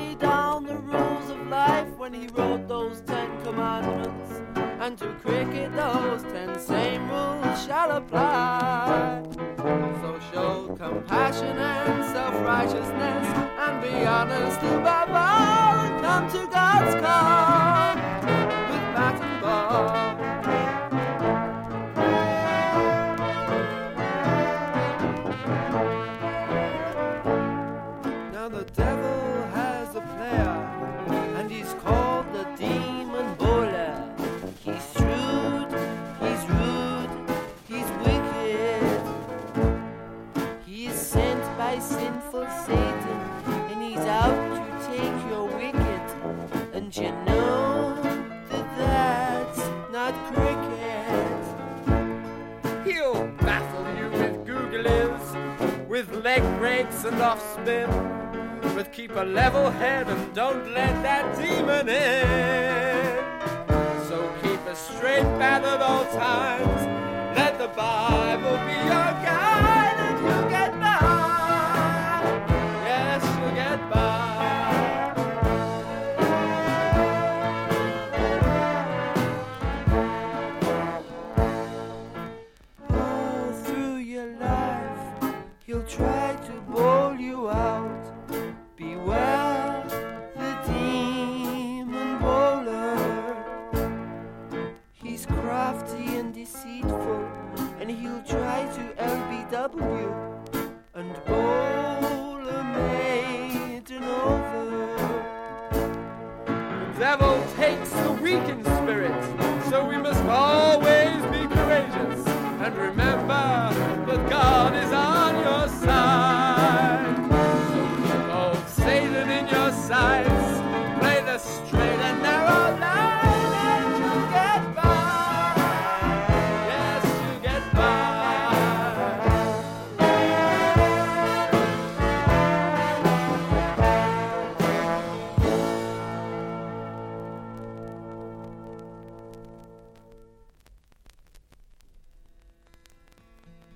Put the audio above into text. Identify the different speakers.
Speaker 1: lay down the rules of life when he wrote those 10 commandments. And to cricket those 10 same rules shall apply. So show compassion and self-righteousness, and be honest above all, and come to God's call with bat and ball. Now the devil has a player, and he's called the demon bowler. He's shrewd, he's rude, he's wicked. He is sent by sinful Satan, and he's out to take your wicket. And you know that that's not cricket. He'll baffle you with googlies, with leg breaks and off spin. But keep a level head and don't let that demon in. So keep a straight bat at all times. Let the Bible be your guide.